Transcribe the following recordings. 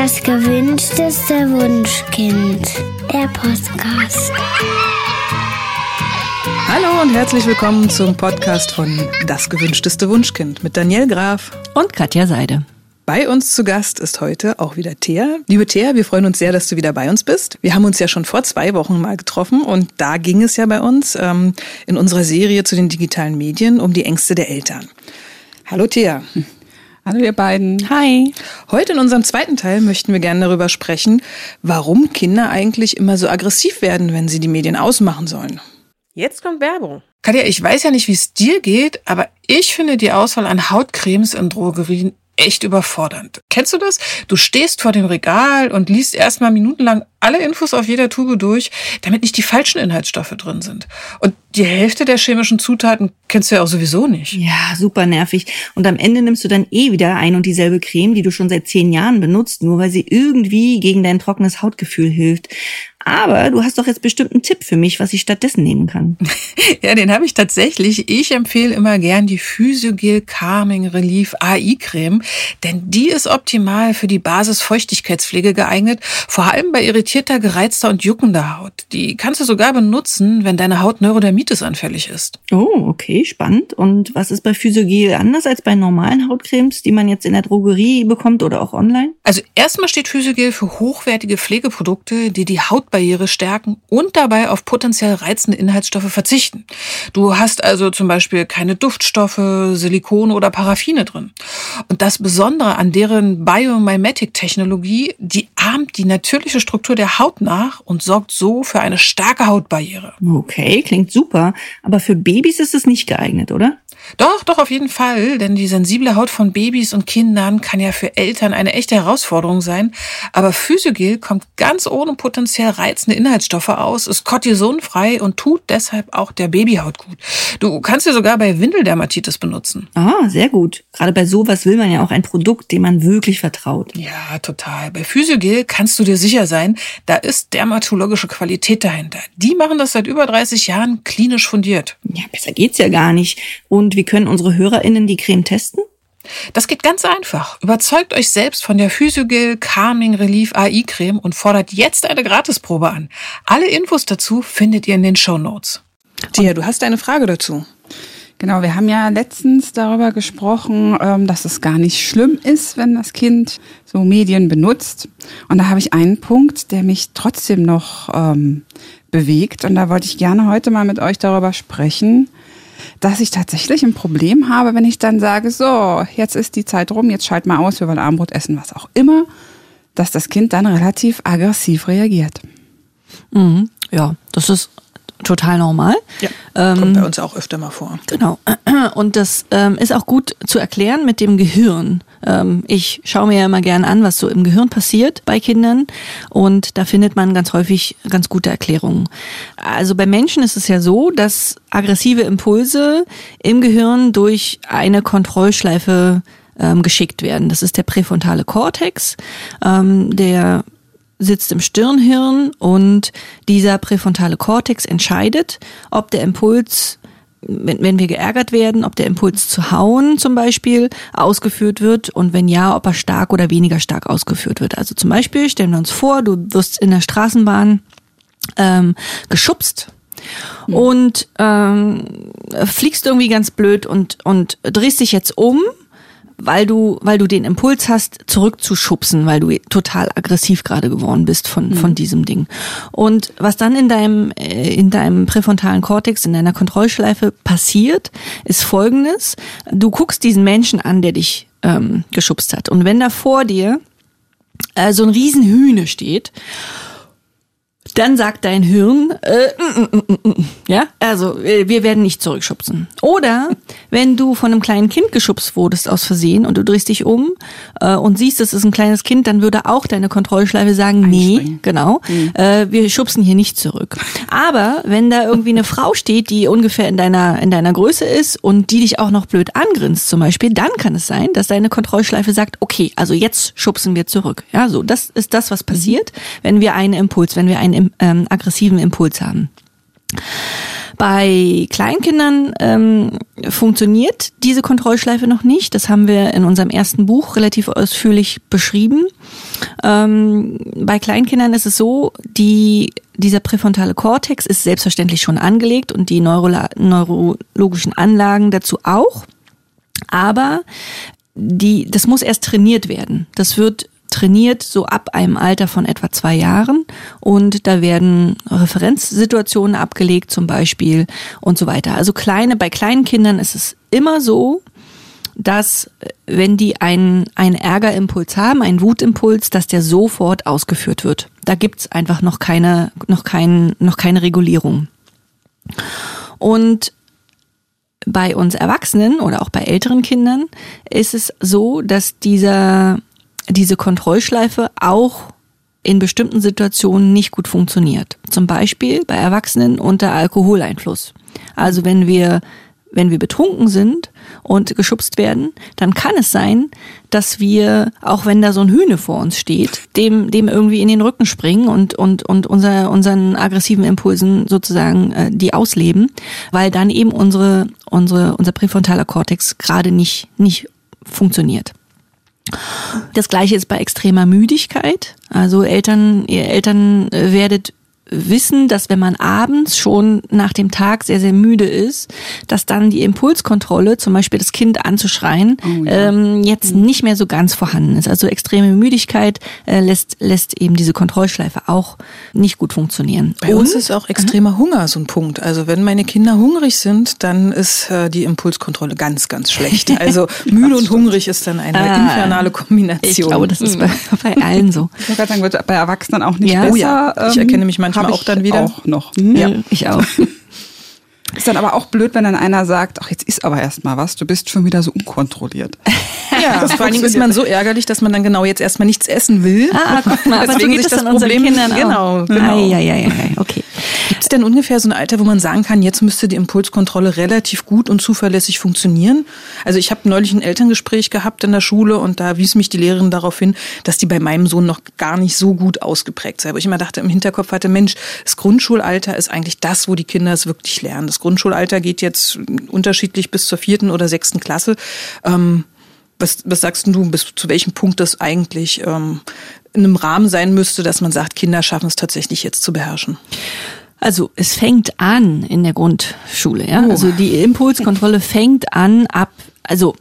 Das gewünschteste Wunschkind. Der Podcast. Hallo und herzlich willkommen zum Podcast von Das gewünschteste Wunschkind mit Danielle Graf und Katja Seide. Bei uns zu Gast ist heute auch wieder Thea. Liebe Thea, wir freuen uns sehr, dass du wieder bei uns bist. Wir haben uns ja schon vor 2 Wochen mal getroffen und da ging es ja bei uns in unserer Serie zu den digitalen Medien um die Ängste der Eltern. Hallo Thea. Hallo ihr beiden. Hi. Heute in unserem zweiten Teil möchten wir gerne darüber sprechen, warum Kinder eigentlich immer so aggressiv werden, wenn sie die Medien ausmachen sollen. Jetzt kommt Werbung. Katja, ich weiß ja nicht, wie es dir geht, aber ich finde die Auswahl an Hautcremes in Drogerien echt überfordernd. Kennst du das? Du stehst vor dem Regal und liest erstmal minutenlang alle Infos auf jeder Tube durch, damit nicht die falschen Inhaltsstoffe drin sind. Und die Hälfte der chemischen Zutaten kennst du ja auch sowieso nicht. Ja, super nervig. Und am Ende nimmst du dann wieder ein und dieselbe Creme, die du schon seit 10 Jahren benutzt, nur weil sie irgendwie gegen dein trockenes Hautgefühl hilft. Aber du hast doch jetzt bestimmt einen Tipp für mich, was ich stattdessen nehmen kann. Ja, den habe ich tatsächlich. Ich empfehle immer gern die Physiogel Calming Relief AI Creme, denn die ist optimal für die Basisfeuchtigkeitspflege geeignet, vor allem bei irritierter, gereizter und juckender Haut. Die kannst du sogar benutzen, wenn deine Haut Neurodermitis anfällig ist. Oh, okay, spannend. Und was ist bei Physiogel anders als bei normalen Hautcremes, die man jetzt in der Drogerie bekommt oder auch online? Also erstmal steht Physiogel für hochwertige Pflegeprodukte, die die Hautbarriere stärken und dabei auf potenziell reizende Inhaltsstoffe verzichten. Du hast also zum Beispiel keine Duftstoffe, Silikone oder Paraffine drin. Und das Besondere an deren Biomimetic-Technologie, die ahmt die natürliche Struktur der Haut nach und sorgt so für eine starke Hautbarriere. Okay, klingt super. Aber für Babys ist es nicht geeignet, oder? Doch, auf jeden Fall, denn die sensible Haut von Babys und Kindern kann ja für Eltern eine echte Herausforderung sein. Aber Physiogel kommt ganz ohne potenziell reizende Inhaltsstoffe aus, ist kortisonfrei und tut deshalb auch der Babyhaut gut. Du kannst sie sogar bei Windeldermatitis benutzen. Ah, sehr gut. Gerade bei sowas will man ja auch ein Produkt, dem man wirklich vertraut. Ja, total. Bei Physiogel kannst du dir sicher sein, da ist dermatologische Qualität dahinter. Die machen das seit über 30 Jahren klinisch fundiert. Ja, besser geht's ja gar nicht. Und wie können unsere HörerInnen die Creme testen? Das geht ganz einfach. Überzeugt euch selbst von der Physiogel Calming Relief AI Creme und fordert jetzt eine Gratisprobe an. Alle Infos dazu findet ihr in den Shownotes. Thea, du hast eine Frage dazu. Genau, wir haben ja letztens darüber gesprochen, dass es gar nicht schlimm ist, wenn das Kind so Medien benutzt. Und da habe ich einen Punkt, der mich trotzdem noch bewegt. Und da wollte ich gerne heute mal mit euch darüber sprechen, dass ich tatsächlich ein Problem habe, wenn ich dann sage, so, jetzt ist die Zeit rum, jetzt schalt mal aus, wir wollen Abendbrot essen, was auch immer, dass das Kind dann relativ aggressiv reagiert. Mhm. Ja, das ist total normal. Ja, kommt bei uns auch öfter mal vor. Genau. Und das ist auch gut zu erklären mit dem Gehirn. Ich schaue mir ja immer gern an, was so im Gehirn passiert bei Kindern. Und da findet man ganz häufig ganz gute Erklärungen. Also bei Menschen ist es ja so, dass aggressive Impulse im Gehirn durch eine Kontrollschleife geschickt werden. Das ist der präfrontale Kortex, der sitzt im Stirnhirn und dieser präfrontale Kortex entscheidet, ob der Impuls, wenn wir geärgert werden, ob der Impuls zu hauen zum Beispiel ausgeführt wird und wenn ja, ob er stark oder weniger stark ausgeführt wird. Also zum Beispiel stellen wir uns vor, du wirst in der Straßenbahn geschubst und fliegst irgendwie ganz blöd und drehst dich jetzt um, weil du den Impuls hast, zurückzuschubsen, weil du total aggressiv gerade geworden bist von diesem Ding. Und was dann in deinem präfrontalen Kortex, in deiner Kontrollschleife passiert, ist Folgendes. Du guckst diesen Menschen an, der dich geschubst hat. Und wenn da vor dir so ein Riesenhühne steht, dann sagt dein Hirn, ja, also wir werden nicht zurückschubsen. Oder wenn du von einem kleinen Kind geschubst wurdest aus Versehen und du drehst dich um und siehst, es ist ein kleines Kind, dann würde auch deine Kontrollschleife sagen, nee, genau, wir schubsen hier nicht zurück. Aber wenn da irgendwie eine Frau steht, die ungefähr in deiner Größe ist und die dich auch noch blöd angrinst zum Beispiel, dann kann es sein, dass deine Kontrollschleife sagt, okay, also jetzt schubsen wir zurück. Ja, so, das ist das, was passiert, wenn wir einen aggressiven Impuls haben. Bei Kleinkindern funktioniert diese Kontrollschleife noch nicht. Das haben wir in unserem ersten Buch relativ ausführlich beschrieben. Bei Kleinkindern ist es so, dieser präfrontale Kortex ist selbstverständlich schon angelegt und die neurologischen Anlagen dazu auch. Aber das muss erst trainiert werden. Das wird trainiert so ab einem Alter von etwa 2 Jahren und da werden Referenzsituationen abgelegt zum Beispiel und so weiter. Also bei kleinen Kindern ist es immer so, dass wenn die einen Ärgerimpuls haben, einen Wutimpuls, dass der sofort ausgeführt wird. Da gibt's einfach noch keine Regulierung. Und bei uns Erwachsenen oder auch bei älteren Kindern ist es so, dass diese Kontrollschleife auch in bestimmten Situationen nicht gut funktioniert. Zum Beispiel bei Erwachsenen unter Alkoholeinfluss. Also wenn wir betrunken sind und geschubst werden, dann kann es sein, dass wir, auch wenn da so ein Hühne vor uns steht, dem irgendwie in den Rücken springen und unseren aggressiven Impulsen sozusagen die ausleben, weil dann eben unser präfrontaler Kortex gerade nicht funktioniert. Das Gleiche ist bei extremer Müdigkeit. Also ihr Eltern werdet wissen, dass wenn man abends schon nach dem Tag sehr, sehr müde ist, dass dann die Impulskontrolle, zum Beispiel das Kind anzuschreien, jetzt nicht mehr so ganz vorhanden ist. Also extreme Müdigkeit lässt eben diese Kontrollschleife auch nicht gut funktionieren. Bei uns ist auch extremer Hunger so ein Punkt. Also wenn meine Kinder hungrig sind, dann ist die Impulskontrolle ganz, ganz schlecht. Also müde und hungrig ist dann eine infernale Kombination. Ich glaube, das ist bei allen so. Ich wollte gerade sagen, wird bei Erwachsenen auch nicht besser. Oh ja, ich erkenne mich manchmal auch dann wieder. Auch noch. Ja, ich auch. Ist dann aber auch blöd, wenn dann einer sagt, ach, jetzt isst aber erst mal was, du bist schon wieder so unkontrolliert. Ja, vor allen Dingen ist man so ärgerlich, dass man dann genau jetzt erstmal nichts essen will. Guck mal, aber so geht das unseren Kindern auch. Genau. Okay. Gibt es denn ungefähr so ein Alter, wo man sagen kann, jetzt müsste die Impulskontrolle relativ gut und zuverlässig funktionieren? Also ich habe neulich ein Elterngespräch gehabt in der Schule und da wies mich die Lehrerin darauf hin, dass die bei meinem Sohn noch gar nicht so gut ausgeprägt sei. Aber ich immer dachte, im Hinterkopf hatte, Mensch, das Grundschulalter ist eigentlich das, wo die Kinder es wirklich lernen. Das Grundschulalter geht jetzt unterschiedlich bis zur 4. oder 6. Klasse. Was sagst du, bis zu welchem Punkt das eigentlich in einem Rahmen sein müsste, dass man sagt, Kinder schaffen es tatsächlich jetzt zu beherrschen? Also es fängt an in der Grundschule, ja. Also die Impulskontrolle fängt an also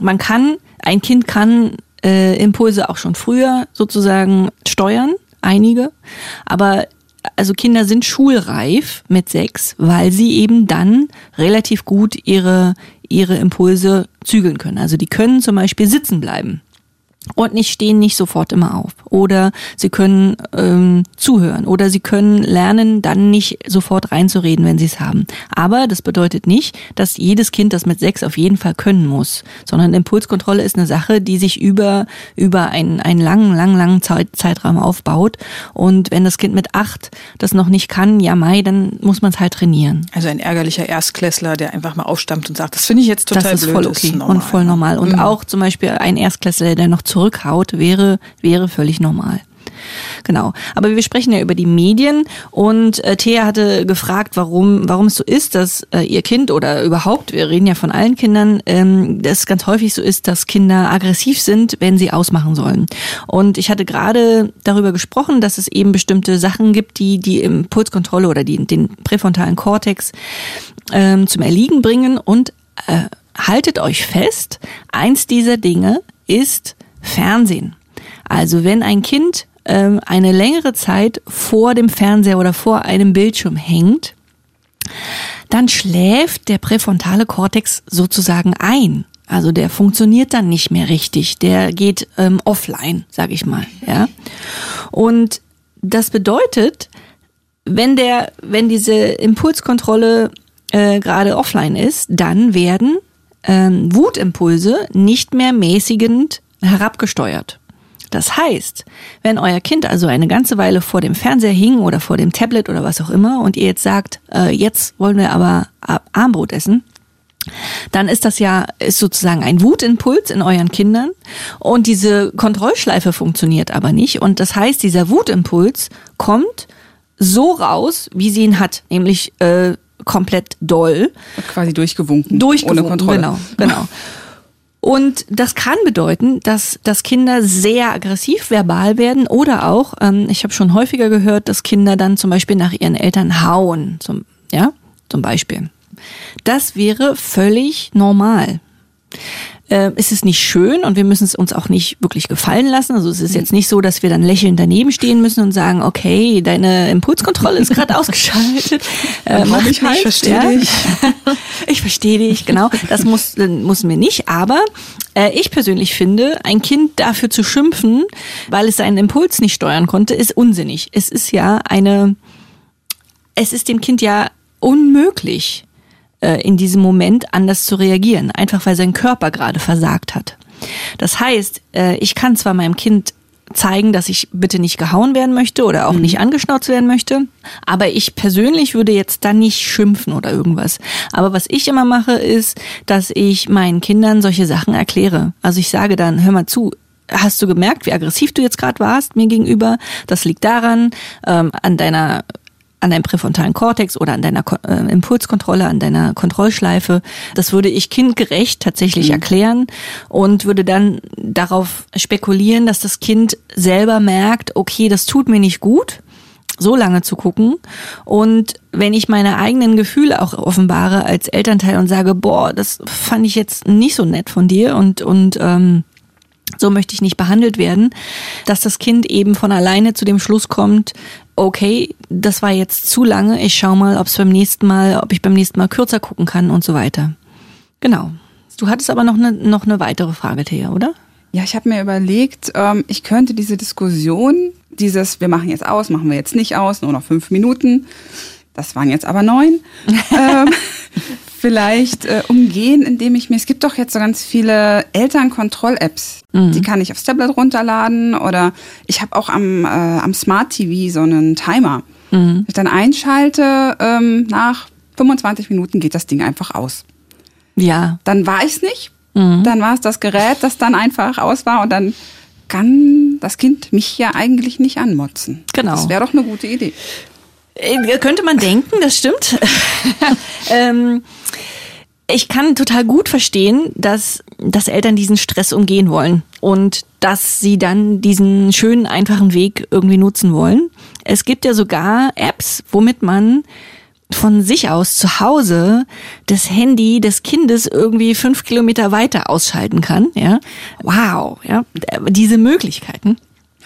ein Kind kann Impulse auch schon früher sozusagen steuern, einige, aber also Kinder sind schulreif mit 6, weil sie eben dann relativ gut ihre Impulse zügeln können. Also die können zum Beispiel sitzen bleiben und stehen nicht sofort immer auf. Oder sie können zuhören oder sie können lernen, dann nicht sofort reinzureden, wenn sie es haben. Aber das bedeutet nicht, dass jedes Kind das mit 6 auf jeden Fall können muss, sondern Impulskontrolle ist eine Sache, die sich über einen langen Zeitraum aufbaut. Und wenn das Kind mit 8 das noch nicht kann, dann muss man es halt trainieren. Also ein ärgerlicher Erstklässler, der einfach mal aufstammt und sagt, das finde ich jetzt total blöd. Das ist voll okay und voll normal. Und auch zum Beispiel ein Erstklässler, der noch zurückhaut, wäre völlig normal. Genau. Aber wir sprechen ja über die Medien und Thea hatte gefragt, warum es so ist, dass ihr Kind oder überhaupt, wir reden ja von allen Kindern, das ganz häufig so ist, dass Kinder aggressiv sind, wenn sie ausmachen sollen. Und ich hatte gerade darüber gesprochen, dass es eben bestimmte Sachen gibt, die Impulskontrolle oder den präfrontalen Kortex zum Erliegen bringen. Und haltet euch fest, eins dieser Dinge ist Fernsehen. Also wenn ein Kind eine längere Zeit vor dem Fernseher oder vor einem Bildschirm hängt, dann schläft der präfrontale Kortex sozusagen ein. Also der funktioniert dann nicht mehr richtig. Der geht offline, sag ich mal. Ja. Und das bedeutet, wenn diese Impulskontrolle gerade offline ist, dann werden Wutimpulse nicht mehr mäßigend herabgesteuert. Das heißt, wenn euer Kind also eine ganze Weile vor dem Fernseher hing oder vor dem Tablet oder was auch immer und ihr jetzt sagt, jetzt wollen wir aber Armbrot essen, dann ist sozusagen ein Wutimpuls in euren Kindern und diese Kontrollschleife funktioniert aber nicht. Und das heißt, dieser Wutimpuls kommt so raus, wie sie ihn hat, nämlich komplett doll. Quasi durchgewunken. Ohne Kontrolle. Genau. Und das kann bedeuten, dass Kinder sehr aggressiv verbal werden oder auch, ich habe schon häufiger gehört, dass Kinder dann zum Beispiel nach ihren Eltern hauen, zum Beispiel. Das wäre völlig normal. Es ist nicht schön und wir müssen es uns auch nicht wirklich gefallen lassen. Also es ist jetzt nicht so, dass wir dann lächelnd daneben stehen müssen und sagen, okay, deine Impulskontrolle ist gerade ausgeschaltet. Ich verstehe dich. Ich verstehe dich, genau. Das müssen wir nicht. Aber ich persönlich finde, ein Kind dafür zu schimpfen, weil es seinen Impuls nicht steuern konnte, ist unsinnig. Es ist dem Kind ja unmöglich, in diesem Moment anders zu reagieren, einfach weil sein Körper gerade versagt hat. Das heißt, ich kann zwar meinem Kind zeigen, dass ich bitte nicht gehauen werden möchte oder auch nicht angeschnauzt werden möchte, aber ich persönlich würde jetzt dann nicht schimpfen oder irgendwas. Aber was ich immer mache, ist, dass ich meinen Kindern solche Sachen erkläre. Also ich sage dann, hör mal zu, hast du gemerkt, wie aggressiv du jetzt gerade warst mir gegenüber? Das liegt daran, an deinem präfrontalen Kortex oder an deiner Impulskontrolle, an deiner Kontrollschleife. Das würde ich kindgerecht tatsächlich erklären und würde dann darauf spekulieren, dass das Kind selber merkt, okay, das tut mir nicht gut, so lange zu gucken. Und wenn ich meine eigenen Gefühle auch offenbare als Elternteil und sage, boah, das fand ich jetzt nicht so nett von dir und so möchte ich nicht behandelt werden, dass das Kind eben von alleine zu dem Schluss kommt, okay, das war jetzt zu lange, ich schau mal, ob ich beim nächsten Mal kürzer gucken kann und so weiter. Genau. Du hattest aber noch eine weitere Frage, Thea, oder? Ja, ich habe mir überlegt, ich könnte diese Diskussion, wir machen jetzt aus, machen wir jetzt nicht aus, nur noch 5 Minuten, das waren jetzt aber 9, vielleicht umgehen, indem es gibt doch jetzt so ganz viele Elternkontroll-Apps, die kann ich aufs Tablet runterladen oder ich habe auch am Smart TV so einen Timer. Wenn ich dann einschalte, nach 25 Minuten geht das Ding einfach aus. Ja. Dann war ich es nicht, dann war es das Gerät, das dann einfach aus war und dann kann das Kind mich ja eigentlich nicht anmotzen. Genau. Das wäre doch eine gute Idee. Könnte man denken, das stimmt. Ich kann total gut verstehen, dass Eltern diesen Stress umgehen wollen und dass sie dann diesen schönen, einfachen Weg irgendwie nutzen wollen. Es gibt ja sogar Apps, womit man von sich aus zu Hause das Handy des Kindes irgendwie 5 Kilometer weiter ausschalten kann. Ja, wow, ja, diese Möglichkeiten.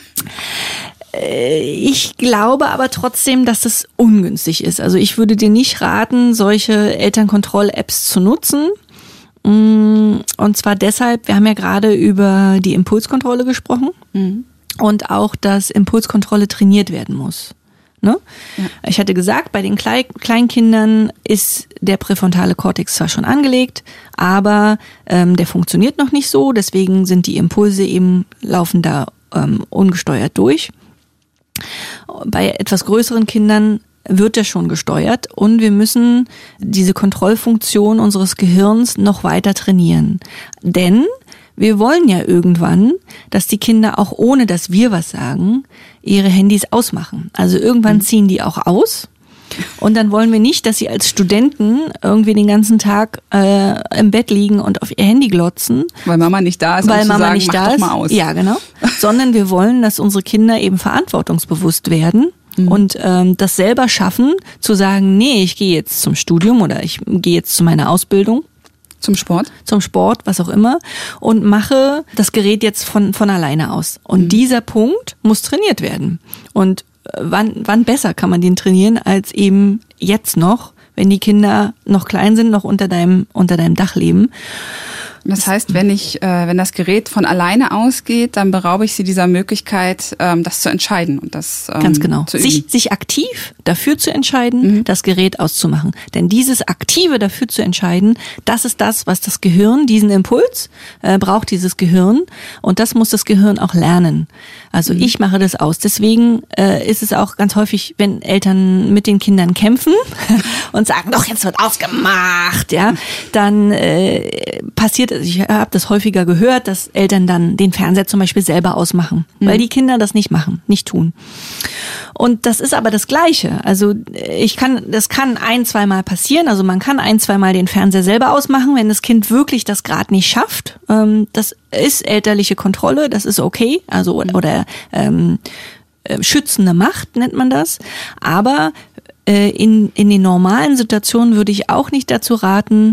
Ich glaube aber trotzdem, dass das ungünstig ist. Also ich würde dir nicht raten, solche Elternkontroll-Apps zu nutzen. Und zwar deshalb, wir haben ja gerade über die Impulskontrolle gesprochen und auch, dass Impulskontrolle trainiert werden muss. Ne? Ja. Ich hatte gesagt, bei den Kleinkindern ist der präfrontale Kortex zwar schon angelegt, aber der funktioniert noch nicht so. Deswegen sind die Impulse eben laufen da ungesteuert durch. Bei etwas größeren Kindern wird er schon gesteuert und wir müssen diese Kontrollfunktion unseres Gehirns noch weiter trainieren. Denn wir wollen ja irgendwann, dass die Kinder auch ohne, dass wir was sagen, ihre Handys ausmachen. Also irgendwann ziehen die auch aus. Und dann wollen wir nicht, dass sie als Studenten irgendwie den ganzen Tag im Bett liegen und auf ihr Handy glotzen. Weil Mama nicht da ist, weil um Mama zu sagen, nicht mach da doch ist. mal aus. Ja, genau. Sondern wir wollen, dass unsere Kinder eben verantwortungsbewusst werden und das selber schaffen, zu sagen, nee, ich gehe jetzt zum Studium oder ich gehe jetzt zu meiner Ausbildung. Zum Sport, was auch immer, und mache das Gerät jetzt von alleine aus. Und dieser Punkt muss trainiert werden. Und wann besser kann man den trainieren als eben jetzt noch, wenn die Kinder noch klein sind, noch unter deinem Dach leben. Das heißt, wenn das Gerät von alleine ausgeht, dann beraube ich sie dieser Möglichkeit, das zu entscheiden und das ganz genau. zu üben. Sich aktiv dafür zu entscheiden, das Gerät auszumachen. Denn dieses Aktive dafür zu entscheiden, das ist das, was das Gehirn, diesen Impuls braucht dieses Gehirn und das muss das Gehirn auch lernen. Also ich mache das aus. Deswegen ist es auch ganz häufig, wenn Eltern mit den Kindern kämpfen und sagen, doch, jetzt wird ausgemacht, ja, dann passiert ich habe das häufiger gehört, dass Eltern dann den Fernseher zum Beispiel selber ausmachen, weil die Kinder das nicht machen, nicht tun. Und das ist aber das Gleiche. Also das kann 1-2 Mal passieren. Also man kann 1-2 Mal den Fernseher selber ausmachen, wenn das Kind wirklich das gerade nicht schafft. Das ist elterliche Kontrolle, das ist okay. Also oder schützende Macht nennt man das. Aber in den normalen Situationen würde ich auch nicht dazu raten,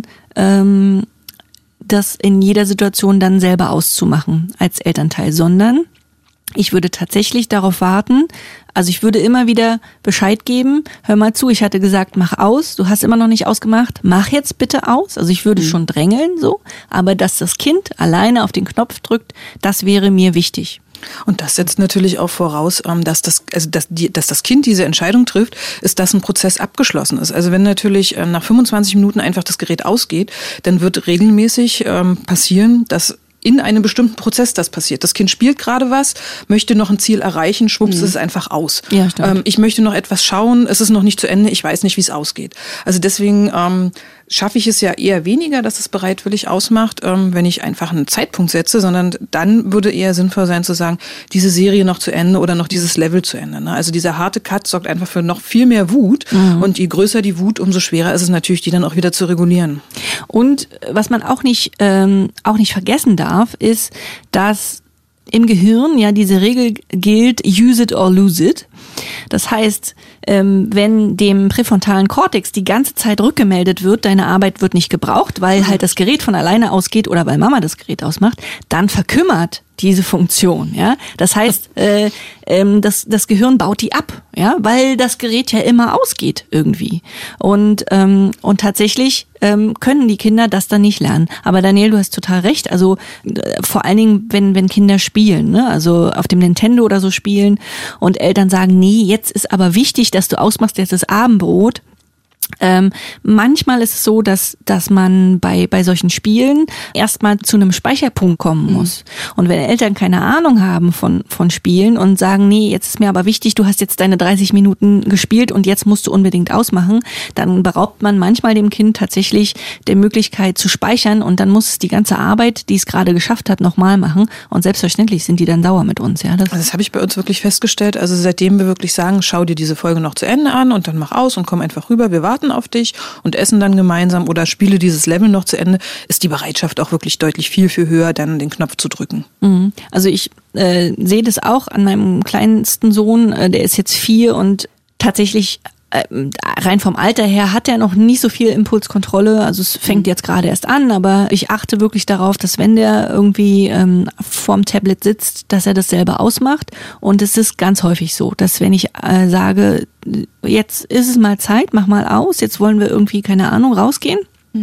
das in jeder Situation dann selber auszumachen als Elternteil, sondern ich würde tatsächlich darauf warten, also ich würde immer wieder Bescheid geben, hör mal zu, ich hatte gesagt, mach aus, du hast immer noch nicht ausgemacht, mach jetzt bitte aus. Also ich würde schon drängeln so, aber dass das Kind alleine auf den Knopf drückt, das wäre mir wichtig. Und das setzt natürlich auch voraus, dass das Kind diese Entscheidung trifft, ist, dass ein Prozess abgeschlossen ist. Also wenn natürlich nach 25 Minuten einfach das Gerät ausgeht, dann wird regelmäßig passieren, dass in einem bestimmten Prozess das passiert. Das Kind spielt gerade was, möchte noch ein Ziel erreichen, schwupps, ist es einfach aus. Ja, stimmt. Ich möchte noch etwas schauen, es ist noch nicht zu Ende, ich weiß nicht, wie es ausgeht. Also deswegen schaffe ich es ja eher weniger, dass es bereitwillig ausmacht, wenn ich einfach einen Zeitpunkt setze, sondern dann würde eher sinnvoll sein zu sagen, diese Serie noch zu Ende oder noch dieses Level zu Ende. Ne? Also dieser harte Cut sorgt einfach für noch viel mehr Wut und je größer die Wut, umso schwerer ist es natürlich, die dann auch wieder zu regulieren. Und was man auch nicht vergessen darf, ist, dass im Gehirn ja diese Regel gilt, use it or lose it. Das heißt, wenn dem präfrontalen Kortex die ganze Zeit rückgemeldet wird, deine Arbeit wird nicht gebraucht, weil halt das Gerät von alleine ausgeht oder weil Mama das Gerät ausmacht, dann verkümmert diese Funktion, ja. Das heißt, das Gehirn baut die ab, ja, weil das Gerät ja immer ausgeht irgendwie. Und tatsächlich können die Kinder das dann nicht lernen. Aber Daniel, du hast total recht. Also vor allen Dingen, wenn Kinder spielen, ne, also auf dem Nintendo oder so spielen und Eltern sagen, nee, jetzt ist aber wichtig, dass du ausmachst, jetzt ist Abendbrot. Manchmal ist es so, dass man bei solchen Spielen erstmal zu einem Speicherpunkt kommen muss. Und wenn Eltern keine Ahnung haben von Spielen und sagen, nee, jetzt ist mir aber wichtig, du hast jetzt deine 30 Minuten gespielt und jetzt musst du unbedingt ausmachen, dann beraubt man manchmal dem Kind tatsächlich der Möglichkeit zu speichern und dann muss es die ganze Arbeit, die es gerade geschafft hat, nochmal machen. Und selbstverständlich sind die dann sauer mit uns. Ja, das habe ich bei uns wirklich festgestellt. Also seitdem wir wirklich sagen, schau dir diese Folge noch zu Ende an und dann mach aus und komm einfach rüber, wir warten auf dich und essen dann gemeinsam oder spiele dieses Level noch zu Ende, ist die Bereitschaft auch wirklich deutlich viel, viel höher, dann den Knopf zu drücken. Also ich sehe das auch an meinem kleinsten Sohn, der ist jetzt 4 und tatsächlich rein vom Alter her hat er noch nicht so viel Impulskontrolle, also es fängt jetzt gerade erst an, aber ich achte wirklich darauf, dass wenn der irgendwie vorm Tablet sitzt, dass er das selber ausmacht und es ist ganz häufig so, dass wenn ich sage, jetzt ist es mal Zeit, mach mal aus, jetzt wollen wir irgendwie, keine Ahnung, rausgehen,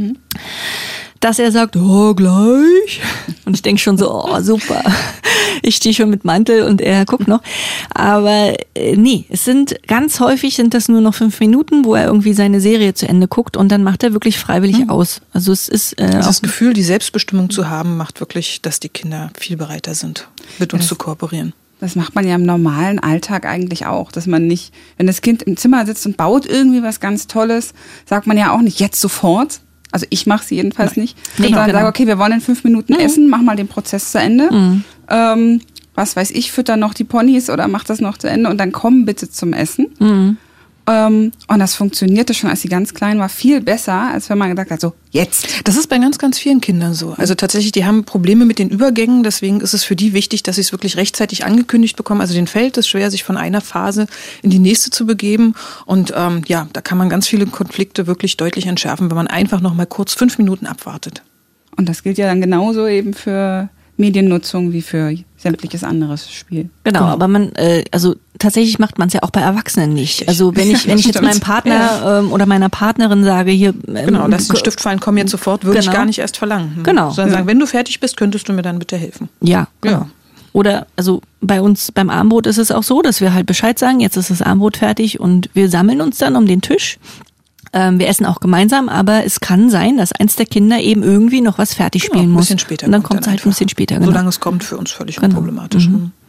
dass er sagt, oh, gleich. Und ich denke schon so, oh, super. Ich stehe schon mit Mantel und er guckt noch. Aber nee, ganz häufig sind das nur noch 5 Minuten, wo er irgendwie seine Serie zu Ende guckt und dann macht er wirklich freiwillig aus. Also es ist das Gefühl, die Selbstbestimmung zu haben, macht wirklich, dass die Kinder viel bereiter sind, mit uns zu kooperieren. Das macht man ja im normalen Alltag eigentlich auch, dass man nicht, wenn das Kind im Zimmer sitzt und baut irgendwie was ganz Tolles, sagt man ja auch nicht jetzt sofort. Also ich mache es jedenfalls nicht. Sondern sage, okay, wir wollen in 5 Minuten essen, mach mal den Prozess zu Ende. Was weiß ich, fütter noch die Ponys oder mach das noch zu Ende und dann komm bitte zum Essen. Und das funktionierte schon, als sie ganz klein war, viel besser, als wenn man gesagt hat, so jetzt. Das ist bei ganz, ganz vielen Kindern so. Also tatsächlich, die haben Probleme mit den Übergängen, deswegen ist es für die wichtig, dass sie es wirklich rechtzeitig angekündigt bekommen. Also denen fällt es schwer, sich von einer Phase in die nächste zu begeben. Und da kann man ganz viele Konflikte wirklich deutlich entschärfen, wenn man einfach noch mal kurz 5 Minuten abwartet. Und das gilt ja dann genauso eben für Mediennutzung wie für sämtliches anderes Spiel. Genau, aber tatsächlich macht man es ja auch bei Erwachsenen nicht. Also wenn ich jetzt meinem Partner oder meiner Partnerin sage, hier lass den Stift fallen, komm jetzt sofort, würde ich gar nicht erst verlangen. Genau. Sondern sagen, wenn du fertig bist, könntest du mir dann bitte helfen. Ja, genau. Ja. Oder also bei uns beim Abendbrot ist es auch so, dass wir halt Bescheid sagen, jetzt ist das Abendbrot fertig und wir sammeln uns dann um den Tisch. Wir essen auch gemeinsam, aber es kann sein, dass eins der Kinder eben irgendwie noch was fertig spielen muss. Ein bisschen später. Und dann kommt es halt ein bisschen später. Genau. Solange es kommt, für uns völlig unproblematisch.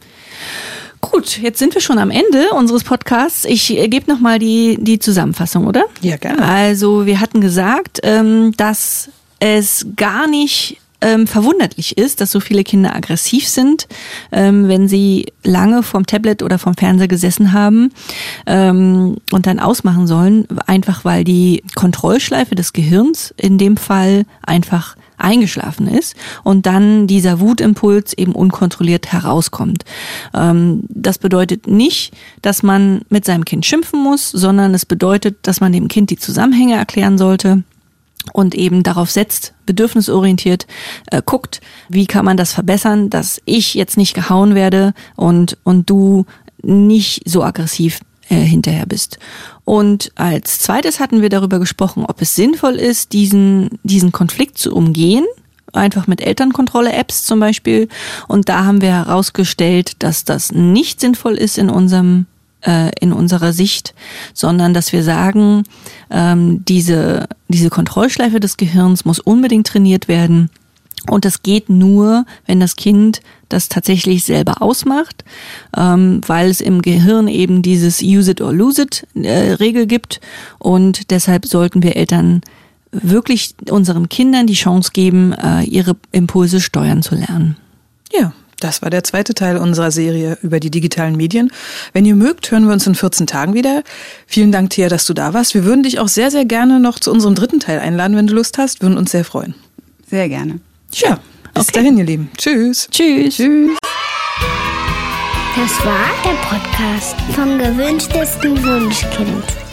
Gut, jetzt sind wir schon am Ende unseres Podcasts. Ich gebe nochmal die Zusammenfassung, oder? Ja, gerne. Also wir hatten gesagt, dass es gar nicht verwunderlich ist, dass so viele Kinder aggressiv sind, wenn sie lange vorm Tablet oder vom Fernseher gesessen haben und dann ausmachen sollen, einfach weil die Kontrollschleife des Gehirns in dem Fall einfach eingeschlafen ist und dann dieser Wutimpuls eben unkontrolliert herauskommt. Das bedeutet nicht, dass man mit seinem Kind schimpfen muss, sondern es bedeutet, dass man dem Kind die Zusammenhänge erklären sollte und eben darauf setzt, bedürfnisorientiert guckt, wie kann man das verbessern, dass ich jetzt nicht gehauen werde und du nicht so aggressiv hinterher bist. Und als zweites hatten wir darüber gesprochen, ob es sinnvoll ist, diesen Konflikt zu umgehen, einfach mit Elternkontrolle-Apps zum Beispiel. Und da haben wir herausgestellt, dass das nicht sinnvoll ist in unserer Sicht, sondern dass wir sagen, diese Kontrollschleife des Gehirns muss unbedingt trainiert werden. Und das geht nur, wenn das Kind das tatsächlich selber ausmacht, weil es im Gehirn eben dieses Use it or lose it Regel gibt. Und deshalb sollten wir Eltern wirklich unseren Kindern die Chance geben, ihre Impulse steuern zu lernen. Ja. Das war der zweite Teil unserer Serie über die digitalen Medien. Wenn ihr mögt, hören wir uns in 14 Tagen wieder. Vielen Dank, Thea, dass du da warst. Wir würden dich auch sehr, sehr gerne noch zu unserem dritten Teil einladen, wenn du Lust hast. Würden uns sehr freuen. Sehr gerne. Ja, bis dahin, ihr Lieben. Tschüss. Tschüss. Tschüss. Das war der Podcast vom gewünschtesten Wunschkind.